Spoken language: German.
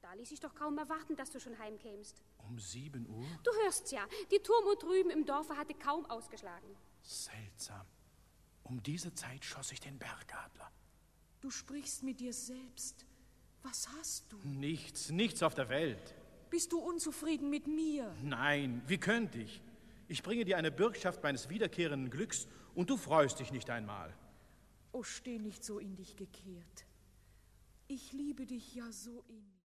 Da ließ ich doch kaum erwarten, dass du schon heimkämst. Um 7 Uhr? Du hörst's ja, die Turmuhr drüben im Dorfe hatte kaum ausgeschlagen. Seltsam. Um diese Zeit schoss ich den Bergadler. Du sprichst mit dir selbst. Was hast du? Nichts auf der Welt. Bist du unzufrieden mit mir? Nein, wie könnte ich? Ich bringe dir eine Bürgschaft meines wiederkehrenden Glücks und du freust dich nicht einmal. Oh, steh nicht so in dich gekehrt. Ich liebe dich ja so innig.